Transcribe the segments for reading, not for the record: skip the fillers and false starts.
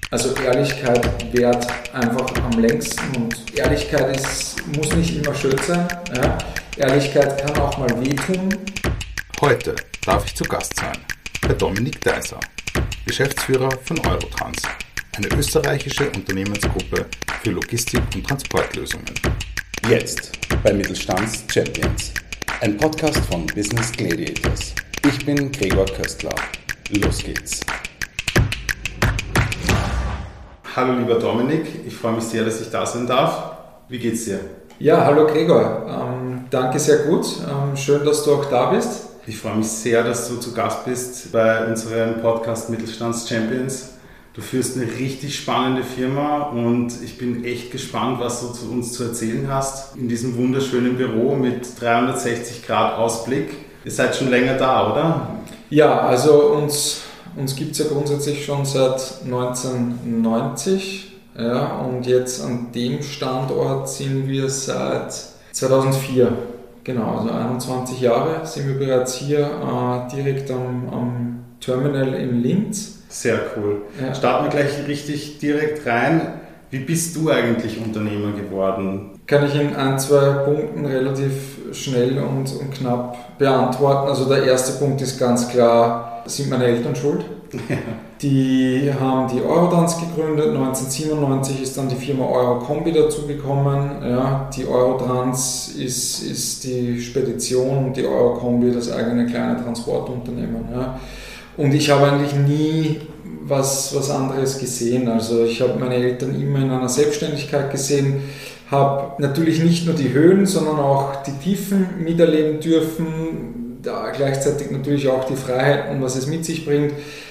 Also Ehrlichkeit währt einfach am längsten und Ehrlichkeit muss nicht immer schön sein. Ja. Ehrlichkeit kann auch mal wehtun. Heute darf ich zu Gast sein bei Dominik Deiser, Geschäftsführer von Eurotrans, eine österreichische Unternehmensgruppe für Logistik- und Transportlösungen. Jetzt bei Mittelstands Champions, ein Podcast von Business Gladiators. Ich bin Gregor Köstler. Los geht's. Hallo lieber Dominik, ich freue mich sehr, dass ich da sein darf. Wie geht's dir? Ja, hallo Gregor. Danke, sehr gut. Schön, dass du auch da bist. Ich freue mich sehr, dass du zu Gast bist bei unserem Podcast Mittelstands Champions. Du führst eine richtig spannende Firma und ich bin echt gespannt, was du zu uns zu erzählen hast in diesem wunderschönen Büro mit 360 Grad Ausblick. Ihr seid schon länger da, oder? Ja, also uns gibt es ja grundsätzlich schon seit 1990, ja, und jetzt an dem Standort sind wir seit 2004. Genau, also 21 Jahre sind wir bereits hier direkt am Terminal in Linz. Sehr cool. Ja. Starten wir gleich richtig direkt rein. Wie bist du eigentlich Unternehmer geworden? Kann ich in ein, zwei Punkten relativ schnell und knapp beantworten. Also der erste Punkt ist ganz klar, sind meine Eltern schuld. Ja. Die haben die Eurotrans gegründet, 1997 ist dann die Firma Eurocombi dazugekommen. Ja, die Eurotrans ist die Spedition und die Eurocombi das eigene kleine Transportunternehmen. Ja. Und ich habe eigentlich nie was anderes gesehen. Also ich habe meine Eltern immer in einer Selbstständigkeit gesehen, habe natürlich nicht nur die Höhen, sondern auch die Tiefen miterleben dürfen, da gleichzeitig natürlich auch die Freiheiten, was es mit sich bringt.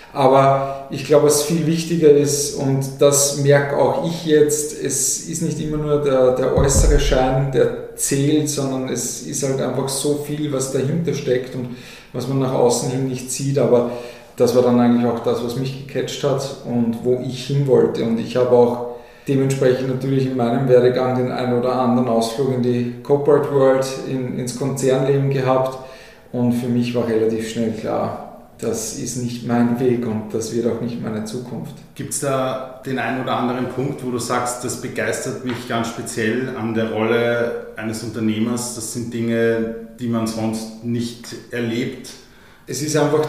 Aber ich glaube, was viel wichtiger ist, und das merke auch ich jetzt, es ist nicht immer nur der äußere Schein, der zählt, sondern es ist halt einfach so viel, was dahinter steckt und was man nach außen hin nicht sieht. Aber das war dann eigentlich auch das, was mich gecatcht hat und wo ich hin wollte. Und ich habe auch dementsprechend natürlich in meinem Werdegang den einen oder anderen Ausflug in die Corporate World, ins Konzernleben gehabt. Und für mich war relativ schnell klar, das ist nicht mein Weg und das wird auch nicht meine Zukunft. Gibt es da den einen oder anderen Punkt, wo du sagst, das begeistert mich ganz speziell an der Rolle eines Unternehmers? Das sind Dinge, die man sonst nicht erlebt. Es ist einfach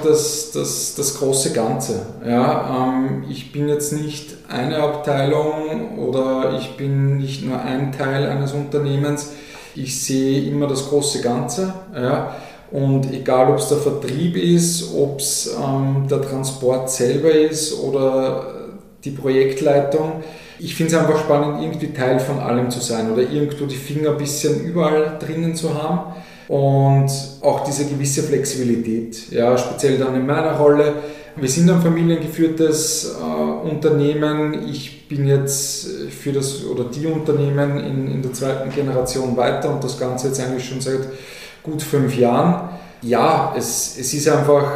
das große Ganze. Ja, ich bin jetzt nicht eine Abteilung oder ich bin nicht nur ein Teil eines Unternehmens. Ich sehe immer das große Ganze. Ja. Und egal, ob es der Vertrieb ist, ob es der Transport selber ist oder die Projektleitung, ich finde es einfach spannend, irgendwie Teil von allem zu sein oder irgendwo die Finger ein bisschen überall drinnen zu haben. Und auch diese gewisse Flexibilität, ja, speziell dann in meiner Rolle. Wir sind ein familiengeführtes Unternehmen. Ich bin jetzt für das oder die Unternehmen in der zweiten Generation weiter und das Ganze jetzt eigentlich schon seit gut 5 Jahren. Ja, es ist einfach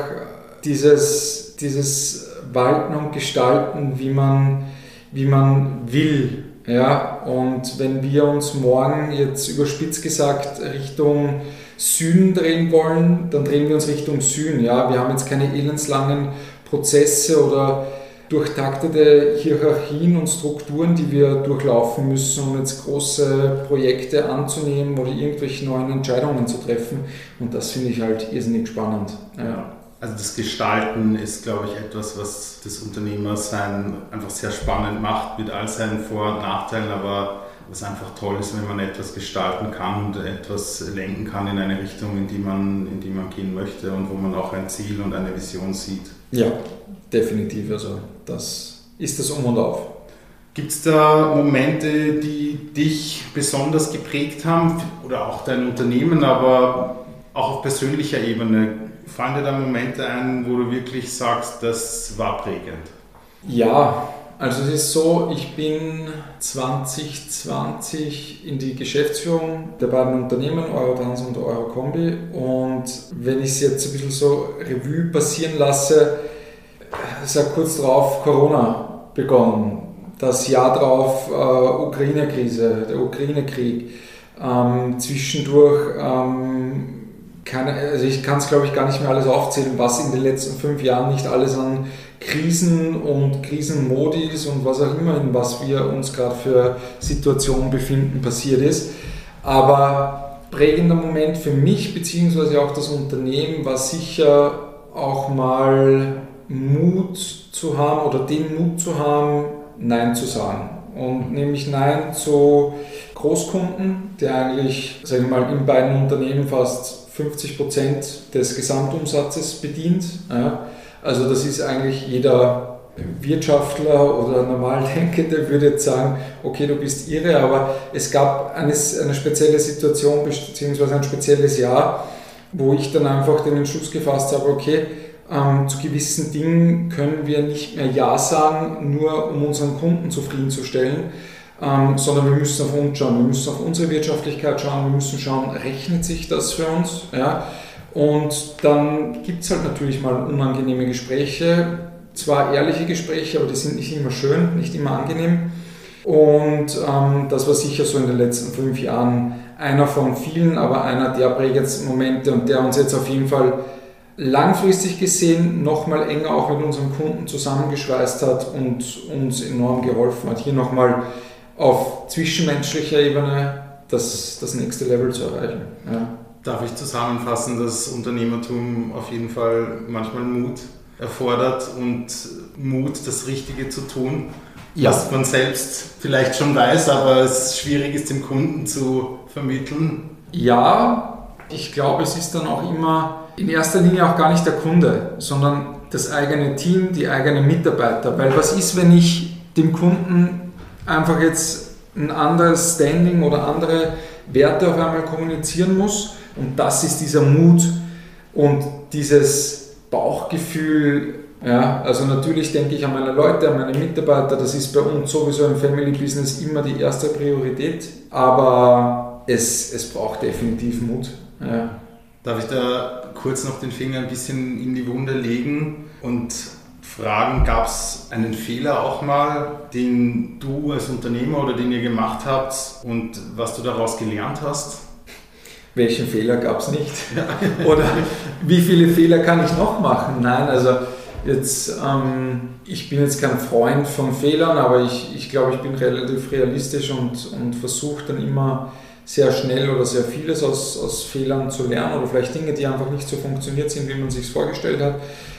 dieses Walten und Gestalten, wie man will. Ja, und wenn wir uns morgen jetzt überspitzt gesagt Richtung Süden drehen wollen, dann drehen wir uns Richtung Süden. Ja, wir haben jetzt keine elendslangen Prozesse oder durchtaktete Hierarchien und Strukturen, die wir durchlaufen müssen, um jetzt große Projekte anzunehmen oder irgendwelche neuen Entscheidungen zu treffen. Und das finde ich halt irrsinnig spannend. Ja. Also das Gestalten ist, glaube ich, etwas, was das Unternehmersein einfach sehr spannend macht, mit all seinen Vor- und Nachteilen, aber was einfach toll ist, wenn man etwas gestalten kann und etwas lenken kann in eine Richtung, in die man gehen möchte und wo man auch ein Ziel und eine Vision sieht. Ja, definitiv. Also das ist das Um und Auf. Gibt es da Momente, die dich besonders geprägt haben oder auch dein Unternehmen, aber auch auf persönlicher Ebene? Fallen dir da Momente ein, wo du wirklich sagst, das war prägend? Ja, also es ist so, ich bin 2020 in die Geschäftsführung der beiden Unternehmen, Eurotrans und Eurocombi, und wenn ich es jetzt ein bisschen so Revue passieren lasse, sag kurz drauf, Corona begonnen, das Jahr drauf Ukraine-Krise, der Ukraine-Krieg, zwischendurch also ich kann es glaube ich gar nicht mehr alles aufzählen, was in den letzten 5 Jahren nicht alles an Krisen und Krisenmodis und was auch immer, in was wir uns gerade für Situationen befinden, passiert ist. Aber prägender Moment für mich bzw. auch das Unternehmen war sicher auch mal Mut zu haben oder den Mut zu haben, Nein zu sagen. Und nämlich Nein zu Großkunden, der eigentlich, sagen wir mal, in beiden Unternehmen fast 50% des Gesamtumsatzes bedient. Ja. Also das ist eigentlich jeder Wirtschaftler oder Normaldenkende würde jetzt sagen, okay, du bist irre, aber es gab eine spezielle Situation bzw. ein spezielles Jahr, wo ich dann einfach den Entschluss gefasst habe, okay, zu gewissen Dingen können wir nicht mehr Ja sagen, nur um unseren Kunden zufriedenzustellen, sondern wir müssen auf uns schauen, wir müssen auf unsere Wirtschaftlichkeit schauen, wir müssen schauen, rechnet sich das für uns? Ja? Und dann gibt es halt natürlich mal unangenehme Gespräche, zwar ehrliche Gespräche, aber die sind nicht immer schön, nicht immer angenehm. Und das war sicher so in den letzten 5 Jahren einer von vielen, aber einer der prägendsten Momente und der uns jetzt auf jeden Fall langfristig gesehen nochmal enger auch mit unseren Kunden zusammengeschweißt hat und uns enorm geholfen hat, hier nochmal auf zwischenmenschlicher Ebene das nächste Level zu erreichen. Ja. Darf ich zusammenfassen, dass Unternehmertum auf jeden Fall manchmal Mut erfordert und Mut, das Richtige zu tun, was man selbst vielleicht schon weiß, aber es schwierig ist, dem Kunden zu vermitteln? Ja, ich glaube, es ist dann auch immer in erster Linie auch gar nicht der Kunde, sondern das eigene Team, die eigenen Mitarbeiter. Weil was ist, wenn ich dem Kunden einfach jetzt ein anderes Standing oder andere Werte auf einmal kommunizieren muss? Und das ist dieser Mut und dieses Bauchgefühl. Ja, also natürlich denke ich an meine Leute, an meine Mitarbeiter, das ist bei uns sowieso im Family Business immer die erste Priorität, aber es braucht definitiv Mut. Ja. Darf ich da kurz noch den Finger ein bisschen in die Wunde legen und fragen, gab es einen Fehler auch mal, den du als Unternehmer oder den ihr gemacht habt und was du daraus gelernt hast? Welchen Fehler gab es nicht? Oder wie viele Fehler kann ich noch machen? Nein, also jetzt, ich bin jetzt kein Freund von Fehlern, aber ich glaube, ich bin relativ realistisch und versuche dann immer sehr schnell oder sehr vieles aus Fehlern zu lernen oder vielleicht Dinge, die einfach nicht so funktioniert sind, wie man sich es vorgestellt hat.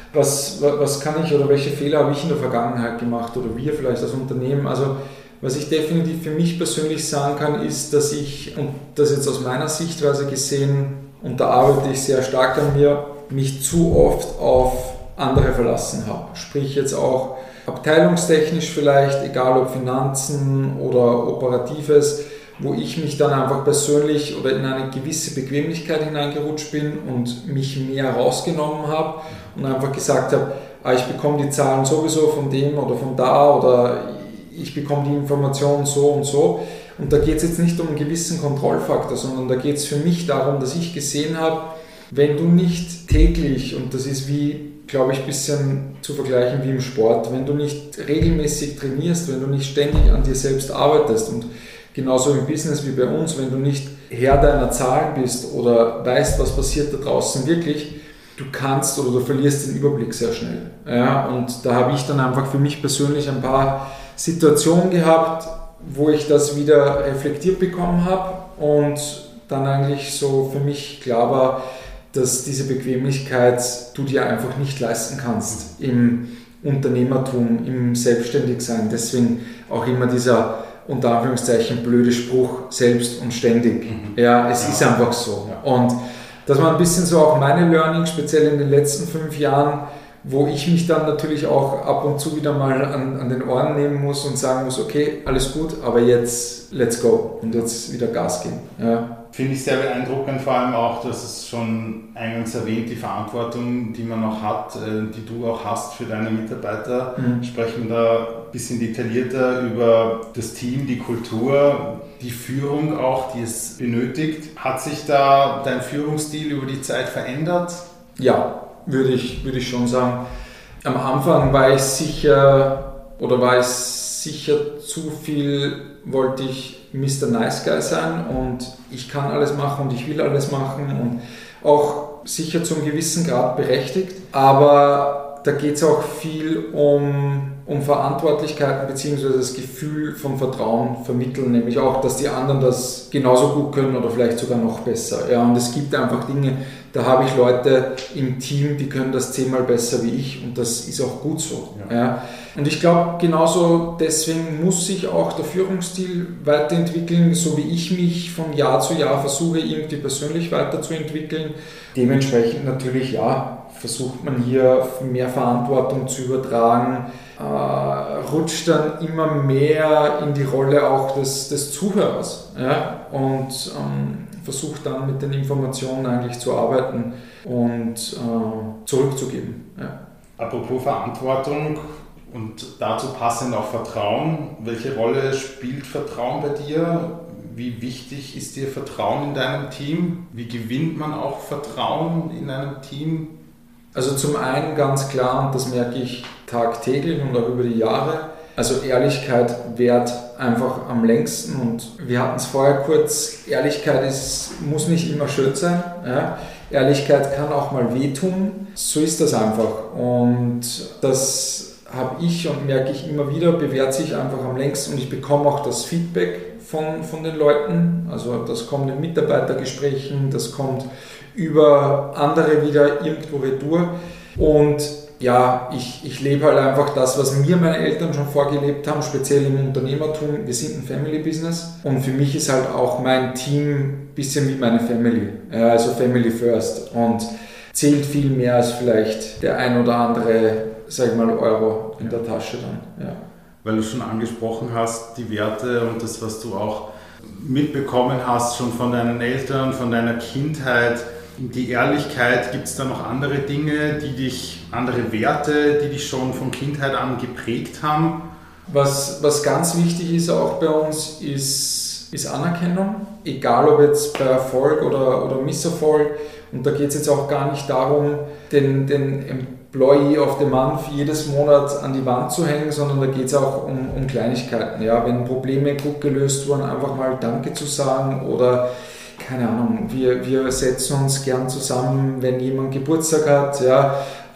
Was kann ich oder welche Fehler habe ich in der Vergangenheit gemacht oder wir vielleicht als Unternehmen? Also was ich definitiv für mich persönlich sagen kann, ist, dass ich, und das jetzt aus meiner Sichtweise gesehen, und da arbeite ich sehr stark an mir, mich zu oft auf andere verlassen habe. Sprich jetzt auch abteilungstechnisch vielleicht, egal ob Finanzen oder Operatives, wo ich mich dann einfach persönlich oder in eine gewisse Bequemlichkeit hineingerutscht bin und mich mehr rausgenommen habe und einfach gesagt habe, ich bekomme die Zahlen sowieso von dem oder von da oder ich bekomme die Informationen so und so. Und da geht es jetzt nicht um einen gewissen Kontrollfaktor, sondern da geht es für mich darum, dass ich gesehen habe, wenn du nicht täglich, und das ist wie, glaube ich, ein bisschen zu vergleichen wie im Sport, wenn du nicht regelmäßig trainierst, wenn du nicht ständig an dir selbst arbeitest und genauso im Business wie bei uns, wenn du nicht Herr deiner Zahlen bist oder weißt, was passiert da draußen wirklich, du kannst oder du verlierst den Überblick sehr schnell. Ja, und da habe ich dann einfach für mich persönlich ein paar Situationen gehabt, wo ich das wieder reflektiert bekommen habe und dann eigentlich so für mich klar war, dass diese Bequemlichkeit du dir einfach nicht leisten kannst im Unternehmertum, im Selbstständigsein. Deswegen auch immer dieser unter Anführungszeichen blöde Spruch, selbst und ständig. Ja, es ist einfach so. Ja. Und das war ein bisschen so auch meine Learning, speziell in den letzten 5 Jahren, wo ich mich dann natürlich auch ab und zu wieder mal an den Ohren nehmen muss und sagen muss, okay, alles gut, aber jetzt let's go und jetzt wieder Gas geben. Ja. Finde ich sehr beeindruckend, vor allem auch, dass es schon eingangs erwähnt, die Verantwortung, die man noch hat, die du auch hast für deine Mitarbeiter. Sprechen wir da ein bisschen detaillierter über das Team, die Kultur, die Führung auch, die es benötigt. Hat sich da dein Führungsstil über die Zeit verändert? Ja, würde ich schon sagen. Am Anfang war ich sicher zu viel, wollte ich Mr. Nice Guy sein und ich kann alles machen und ich will alles machen und auch sicher zum gewissen Grad berechtigt. Aber da geht es auch viel um Verantwortlichkeiten bzw. das Gefühl von Vertrauen vermitteln, nämlich auch, dass die anderen das genauso gut können oder vielleicht sogar noch besser. Ja, und es gibt einfach Dinge, da habe ich Leute im Team, die können das 10-mal besser wie ich und das ist auch gut so. Ja. Ja. Und ich glaube, genauso deswegen muss sich auch der Führungsstil weiterentwickeln, so wie ich mich von Jahr zu Jahr versuche, irgendwie persönlich weiterzuentwickeln. Dementsprechend natürlich, ja, versucht man hier mehr Verantwortung zu übertragen, rutscht dann immer mehr in die Rolle auch des Zuhörers, ja, und versucht dann mit den Informationen eigentlich zu arbeiten und zurückzugeben. Ja. Apropos Verantwortung und dazu passend auch Vertrauen. Welche Rolle spielt Vertrauen bei dir? Wie wichtig ist dir Vertrauen in deinem Team? Wie gewinnt man auch Vertrauen in einem Team? Also zum einen ganz klar, und das merke ich tagtäglich und auch über die Jahre, also Ehrlichkeit währt einfach am längsten und wir hatten es vorher kurz, Ehrlichkeit muss nicht immer schön sein. Ja? Ehrlichkeit kann auch mal wehtun, so ist das einfach und das habe ich und merke ich immer wieder, bewährt sich einfach am längsten und ich bekomme auch das Feedback von den Leuten, also das kommt in Mitarbeitergesprächen, das kommt über andere wieder irgendwo retour und ja, ich lebe halt einfach das, was mir meine Eltern schon vorgelebt haben, speziell im Unternehmertum. Wir sind ein Family-Business und für mich ist halt auch mein Team ein bisschen wie meine Family, also Family First und zählt viel mehr als vielleicht der ein oder andere, sag ich mal, Euro in der Tasche dann. Ja. Weil du schon angesprochen hast, die Werte und das, was du auch mitbekommen hast, schon von deinen Eltern, von deiner Kindheit, die Ehrlichkeit, gibt es da noch andere Dinge, andere Werte, die dich schon von Kindheit an geprägt haben? Was ganz wichtig ist auch bei uns, ist Anerkennung, egal ob jetzt bei Erfolg oder Misserfolg. Und da geht es jetzt auch gar nicht darum, den Employee of the Month jedes Monat an die Wand zu hängen, sondern da geht es auch um Kleinigkeiten. Ja? Wenn Probleme gut gelöst wurden, einfach mal Danke zu sagen oder keine Ahnung, wir setzen uns gern zusammen, wenn jemand Geburtstag hat. Ja?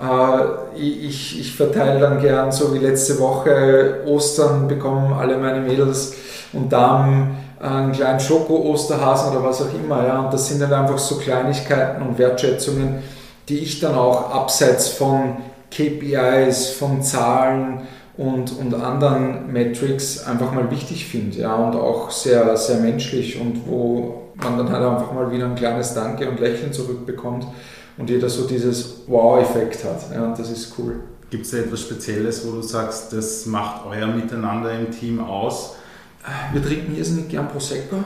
Ich verteile dann gern, so wie letzte Woche, Ostern bekommen alle meine Mädels und Damen einen kleinen Schoko-Osterhasen oder was auch immer. Ja? Und das sind dann einfach so Kleinigkeiten und Wertschätzungen, die ich dann auch abseits von KPIs, von Zahlen und anderen Metrics einfach mal wichtig finde, ja, und auch sehr, sehr menschlich und wo man dann halt einfach mal wieder ein kleines Danke und Lächeln zurückbekommt und jeder so dieses Wow-Effekt hat. Ja, und das ist cool. Gibt es da etwas Spezielles, wo du sagst, das macht euer Miteinander im Team aus? Wir trinken irrsinnig gern Prosecco.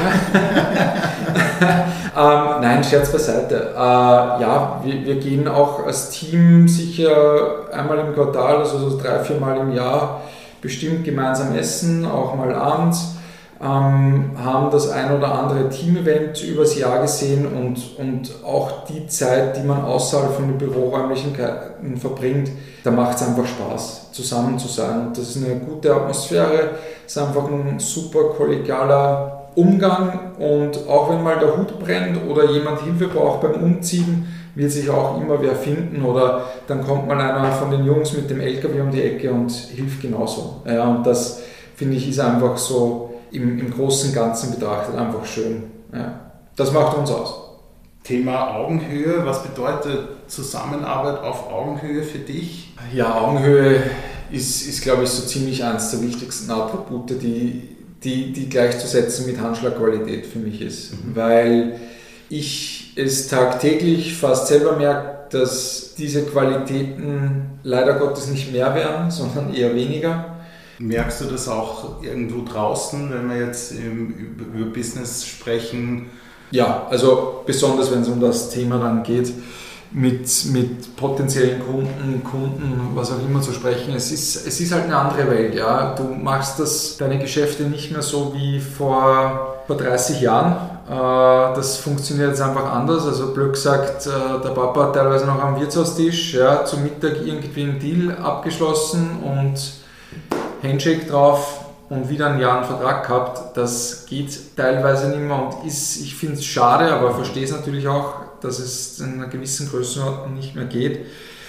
Nein, Scherz beiseite. Ja, wir gehen auch als Team sicher einmal im Quartal, also so 3-4 Mal im Jahr, bestimmt gemeinsam essen, auch mal abends. Haben das ein oder andere Team-Event übers Jahr gesehen und auch die Zeit, die man außerhalb von den Büroräumlichkeiten verbringt, da macht es einfach Spaß, zusammen zu sein. Und das ist eine gute Atmosphäre, es ist einfach ein super kollegialer Umgang und auch wenn mal der Hut brennt oder jemand Hilfe braucht beim Umziehen, wird sich auch immer wer finden oder dann kommt mal einer von den Jungs mit dem LKW um die Ecke und hilft genauso. Ja, und das, finde ich, ist einfach so im Großen und Ganzen betrachtet einfach schön. Ja. Das macht uns aus. Thema Augenhöhe, was bedeutet Zusammenarbeit auf Augenhöhe für dich? Ja, Augenhöhe ist glaube ich, so ziemlich eines der wichtigsten Attribute, die gleichzusetzen mit Handschlagqualität für mich ist. Weil ich es tagtäglich fast selber merke, dass diese Qualitäten leider Gottes nicht mehr werden, sondern eher weniger. Merkst du das auch irgendwo draußen, wenn wir jetzt über Business sprechen? Ja, also besonders wenn es um das Thema dann geht, mit potenziellen Kunden, was auch immer zu sprechen. Es ist halt eine andere Welt. Ja? Du machst deine Geschäfte nicht mehr so wie vor 30 Jahren. Das funktioniert jetzt einfach anders. Also blöd gesagt, der Papa hat teilweise noch am Wirtshaustisch, ja, zum Mittag irgendwie einen Deal abgeschlossen und Handshake drauf und wieder ein Jahr einen Vertrag gehabt. Das geht teilweise nicht mehr und ich finde es schade, aber verstehe es natürlich auch, dass es in einer gewissen Größenordnung nicht mehr geht.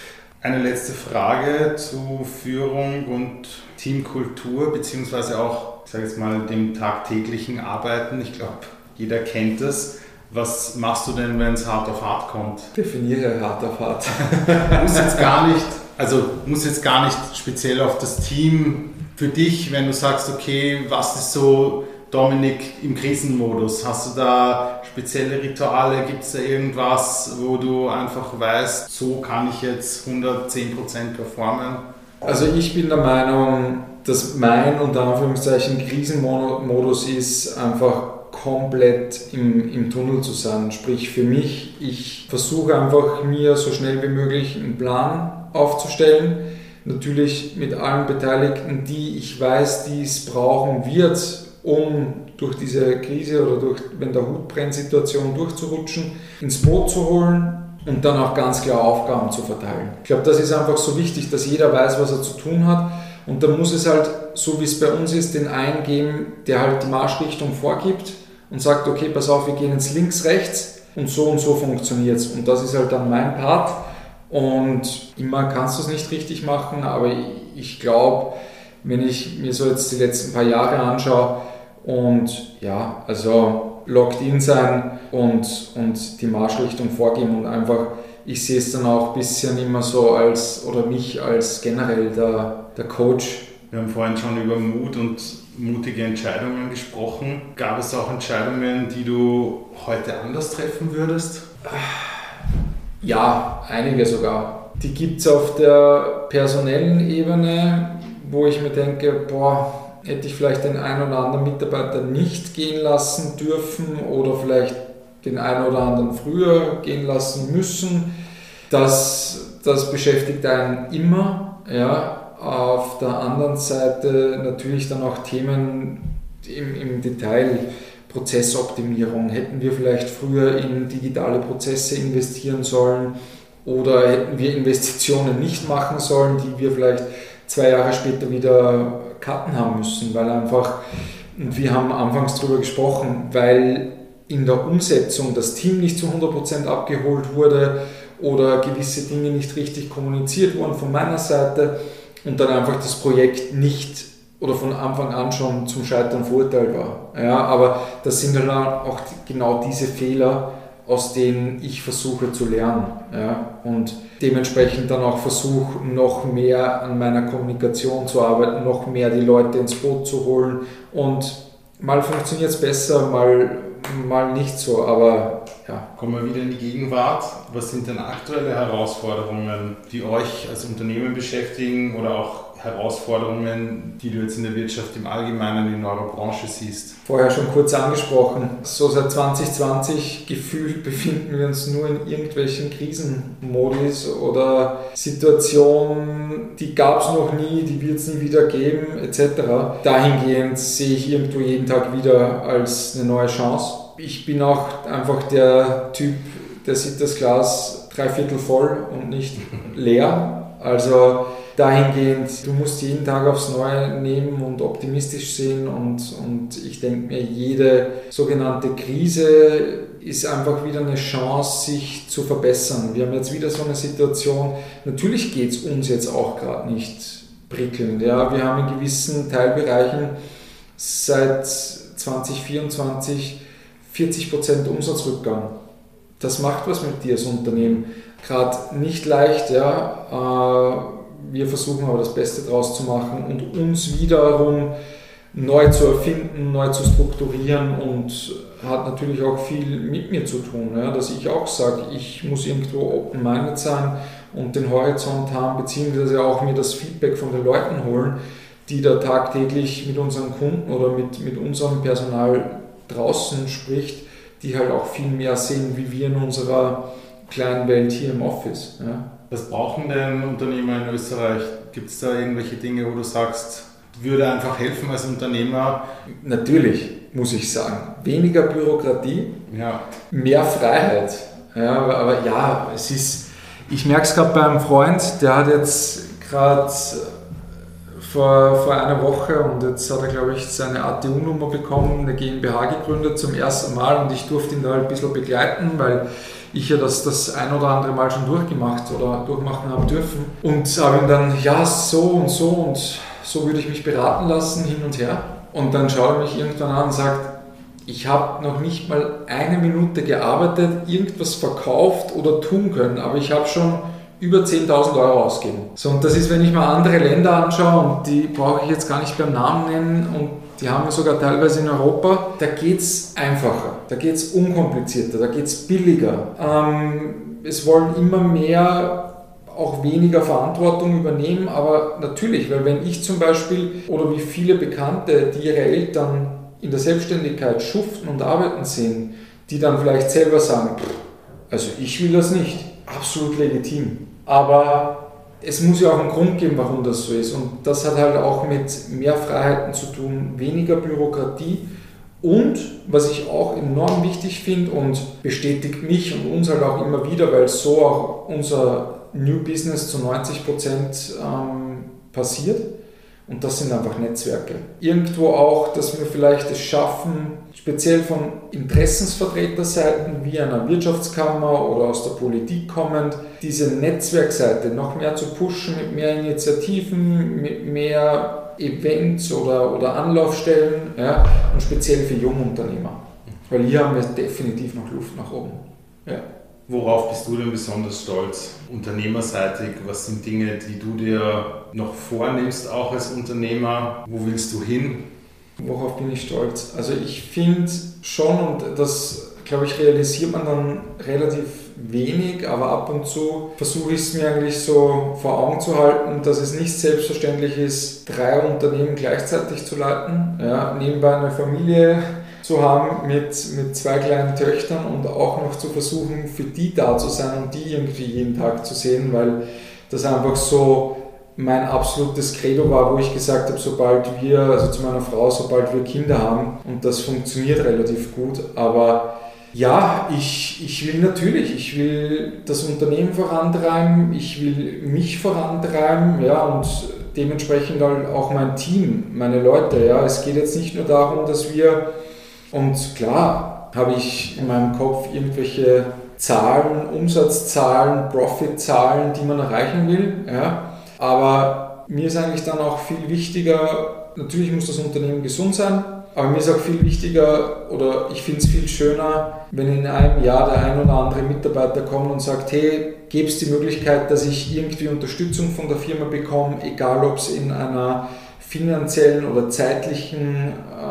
Eine letzte Frage zu Führung und Teamkultur, beziehungsweise auch, ich sage jetzt mal, dem tagtäglichen Arbeiten. Ich glaube, jeder kennt es. Was machst du denn, wenn es hart auf hart kommt? Definiere hart auf hart. Muss jetzt gar nicht speziell auf das Team für dich, wenn du sagst, okay, was ist so, Dominik, im Krisenmodus? Hast du da spezielle Rituale? Gibt es da irgendwas, wo du einfach weißt, so kann ich jetzt 110% performen? Also ich bin der Meinung, dass mein unter Anführungszeichen Krisenmodus ist, einfach komplett im Tunnel zu sein. Sprich für mich, ich versuche einfach mir so schnell wie möglich einen Plan aufzustellen. Natürlich mit allen Beteiligten, die ich weiß, die es brauchen wird, um durch diese Krise oder wenn der Hut brennt Situation durchzurutschen, ins Boot zu holen und dann auch ganz klar Aufgaben zu verteilen. Ich glaube, das ist einfach so wichtig, dass jeder weiß, was er zu tun hat. Und da muss es halt, so wie es bei uns ist, den einen geben, der halt die Marschrichtung vorgibt und sagt, okay, pass auf, wir gehen jetzt links, rechts und so funktioniert es. Und das ist halt dann mein Part. Und immer kannst du es nicht richtig machen, aber ich glaube, wenn ich mir so jetzt die letzten paar Jahre anschaue und ja, also locked in sein und die Marschrichtung vorgeben und einfach, ich sehe es dann auch ein bisschen immer so mich als generell der Coach. Wir haben vorhin schon über Mut und mutige Entscheidungen gesprochen. Gab es auch Entscheidungen, die du heute anders treffen würdest? Ja, einige sogar. Die gibt es auf der personellen Ebene, wo ich mir denke, hätte ich vielleicht den einen oder anderen Mitarbeiter nicht gehen lassen dürfen oder vielleicht den einen oder anderen früher gehen lassen müssen. Das beschäftigt einen immer. Ja. Auf der anderen Seite natürlich dann auch Themen im Detail, Prozessoptimierung. Hätten wir vielleicht früher in digitale Prozesse investieren sollen oder hätten wir Investitionen nicht machen sollen, die wir vielleicht 2 Jahre später wieder cutten haben müssen, weil einfach, und wir haben anfangs darüber gesprochen, weil in der Umsetzung das Team nicht zu 100% abgeholt wurde oder gewisse Dinge nicht richtig kommuniziert wurden von meiner Seite und dann einfach das Projekt nicht oder von Anfang an schon zum Scheitern verurteilt war. Ja, aber das sind dann auch genau diese Fehler, aus denen ich versuche zu lernen. Ja, und dementsprechend dann auch versuche, noch mehr an meiner Kommunikation zu arbeiten, noch mehr die Leute ins Boot zu holen. Und mal funktioniert es besser, mal nicht so, aber ja. Kommen wir wieder in die Gegenwart. Was sind denn aktuelle Herausforderungen, die euch als Unternehmen beschäftigen oder auch Herausforderungen, die du jetzt in der Wirtschaft im Allgemeinen in eurer Branche siehst? Vorher schon kurz angesprochen. So seit 2020 gefühlt befinden wir uns nur in irgendwelchen Krisenmodis oder Situationen, die gab es noch nie, die wird es nie wieder geben, etc. Dahingehend sehe ich irgendwo jeden Tag wieder als eine neue Chance. Ich bin auch einfach der Typ, der sieht das Glas 3/4 voll und nicht leer. Also dahingehend, du musst jeden Tag aufs Neue nehmen und optimistisch sehen und ich denke mir, jede sogenannte Krise ist einfach wieder eine Chance, sich zu verbessern. Wir haben jetzt wieder so eine Situation, natürlich geht es uns jetzt auch gerade nicht prickelnd. Ja? Wir haben in gewissen Teilbereichen seit 2024 40% Umsatzrückgang. Das macht was mit dir als Unternehmen. Gerade nicht leicht, ja. Wir versuchen aber das Beste draus zu machen und uns wiederum neu zu erfinden, neu zu strukturieren und hat natürlich auch viel mit mir zu tun, ja, dass ich auch sage, ich muss irgendwo open-minded sein und den Horizont haben, beziehungsweise auch mir das Feedback von den Leuten holen, die da tagtäglich mit unseren Kunden oder mit unserem Personal draußen spricht, die halt auch viel mehr sehen, wie wir in unserer kleinen Welt hier im Office. Ja. Was brauchen denn Unternehmer in Österreich? Gibt es da irgendwelche Dinge, wo du sagst, würde einfach helfen als Unternehmer? Natürlich, muss ich sagen. Weniger Bürokratie, ja. Mehr Freiheit. Ja, aber ja, ich merke es gerade bei einem Freund, der hat jetzt gerade vor einer Woche und jetzt hat er, glaube ich, seine ATU-Nummer bekommen, eine GmbH gegründet zum ersten Mal und ich durfte ihn da ein bisschen begleiten, weil ich ja das ein oder andere Mal schon durchgemacht oder durchmachen habe dürfen. Und habe ihm dann, ja, so würde ich mich beraten lassen, hin und her. Und dann schaut er mich irgendwann an und sagt, ich habe noch nicht mal eine Minute gearbeitet, irgendwas verkauft oder tun können, aber ich habe schon über 10.000 Euro ausgegeben. So, und das ist, wenn ich mal andere Länder anschaue, und die brauche ich jetzt gar nicht beim Namen nennen, und die haben wir sogar teilweise in Europa, da geht es einfacher, da geht es unkomplizierter, da geht es billiger. Es wollen immer mehr auch weniger Verantwortung übernehmen, aber natürlich, weil wenn ich zum Beispiel oder wie viele Bekannte, die ihre Eltern in der Selbstständigkeit schuften und arbeiten sehen, die dann vielleicht selber sagen, also ich will das nicht, absolut legitim. Aber es muss ja auch einen Grund geben, warum das so ist. Und das hat halt auch mit mehr Freiheiten zu tun, weniger Bürokratie. Und was ich auch enorm wichtig finde und bestätigt mich und uns halt auch immer wieder, weil so auch unser New Business zu 90% passiert. Und das sind einfach Netzwerke. Irgendwo auch, dass wir vielleicht es schaffen, speziell von Interessensvertreterseiten wie einer Wirtschaftskammer oder aus der Politik kommend, diese Netzwerkseite noch mehr zu pushen mit mehr Initiativen, mit mehr Events oder Anlaufstellen, ja, und speziell für Jungunternehmer. Weil hier haben wir definitiv noch Luft nach oben. Ja. Worauf bist du denn besonders stolz? Unternehmerseitig, was sind Dinge, die du dir noch vornimmst, auch als Unternehmer? Wo willst du hin? Worauf bin ich stolz? Also ich finde schon, und das, glaube ich, realisiert man dann relativ wenig, aber ab und zu versuche ich es mir eigentlich so vor Augen zu halten, dass es nicht selbstverständlich ist, 3 Unternehmen gleichzeitig zu leiten, ja, nebenbei eine Familie zu haben mit 2 kleinen Töchtern und auch noch zu versuchen, für die da zu sein und die irgendwie jeden Tag zu sehen, weil das einfach so mein absolutes Credo war, wo ich gesagt habe, sobald wir Kinder haben, und das funktioniert relativ gut, aber ja, ich will das Unternehmen vorantreiben, ich will mich vorantreiben, ja, und dementsprechend auch mein Team, meine Leute, ja, es geht jetzt nicht nur darum, dass wir. Und klar habe ich in meinem Kopf irgendwelche Zahlen, Umsatzzahlen, Profitzahlen, die man erreichen will. Ja. Aber mir ist eigentlich dann auch viel wichtiger, natürlich muss das Unternehmen gesund sein, aber mir ist auch viel wichtiger, oder ich finde es viel schöner, wenn in einem Jahr der ein oder andere Mitarbeiter kommt und sagt, hey, gäbe es die Möglichkeit, dass ich irgendwie Unterstützung von der Firma bekomme, egal ob es in einer finanziellen oder zeitlichen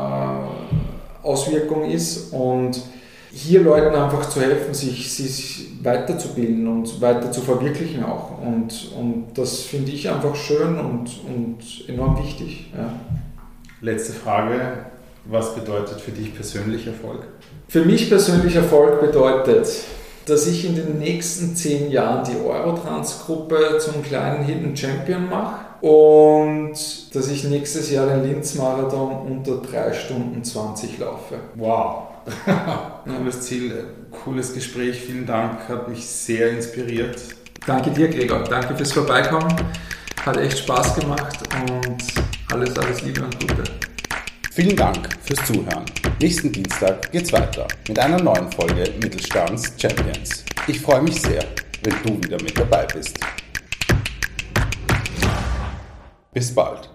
Auswirkung ist, und hier Leuten einfach zu helfen, sich weiterzubilden und weiter zu verwirklichen auch. Und das finde ich einfach schön und enorm wichtig. Ja. Letzte Frage, was bedeutet für dich persönlich Erfolg? Für mich persönlich Erfolg bedeutet, dass ich in den nächsten 10 Jahren die Eurotrans-Gruppe zum kleinen Hidden Champion mache und dass ich nächstes Jahr den Linz-Marathon unter 3 Stunden 20 laufe. Wow, cooles Ziel, cooles Gespräch, vielen Dank, hat mich sehr inspiriert. Danke dir, Gregor, danke fürs Vorbeikommen, hat echt Spaß gemacht und alles Liebe und Gute. Vielen Dank fürs Zuhören. Nächsten Dienstag geht's weiter mit einer neuen Folge Mittelstands Champions. Ich freue mich sehr, wenn du wieder mit dabei bist. Bis bald.